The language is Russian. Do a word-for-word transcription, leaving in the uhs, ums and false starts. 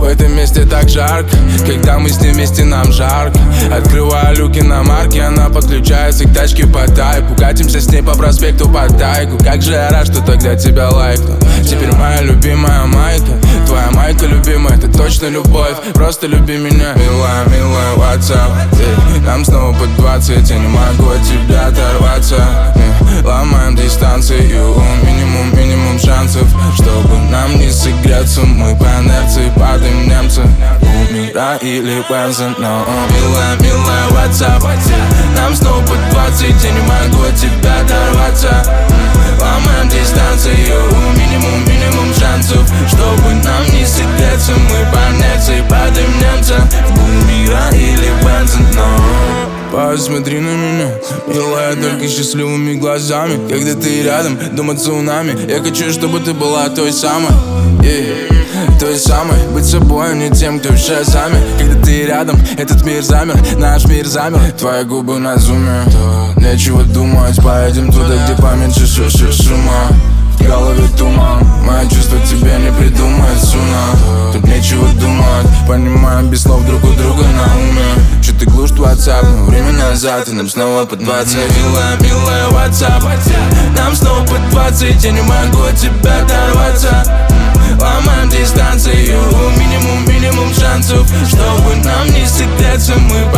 этом месте так жарко, когда мы с ней вместе, нам жарко. Открываю люки на марке, она подключается к тачке по тайпу. Катимся с ней по проспекту по тайгу. Как же я рад, что тогда тебя лайкнул. Теперь моя любимая майка, твоя майка любимая, это точно любовь. Просто люби меня, милая, милая, what's up? Эй, нам снова под двадцать, я не могу от тебя оторваться. Эй, ломаем дистанцию, минимум, минимум шансов, чтобы нам не сыграться. Мы по инерции падаем немцы, Умира или Бензин, но милая, милая, what's up? Нам снова под двадцать, я не могу от тебя оторваться. Ломаем дистанцию, минимум, минимум шансов, чтобы нам не сыграться. Мы по инерции падаем немцы, Умира или Бензин, но посмотри на меня, милая, только счастливыми глазами. Когда ты рядом, дома цунами. Я хочу, чтобы ты была той самой, yeah. Той самой, быть собой, а не тем, кто в шазаме. Когда ты рядом, этот мир замер, наш мир замер. Твои губы на зуме, нечего думать, поедем туда, где поменьше шу-шу-шума. В голове туман, мои чувства тебе не придумать суна. Тут нечего думать, понимаем без слов друг у друга на уме. Че ты глушь WhatsApp, но время назад, и нам снова по двадцать. Милая, милая, WhatsApp, нам снова по двадцать, я не могу от тебя оторваться. Ломаем дистанцию, минимум, минимум шансов, чтобы нам не сыграться. Мы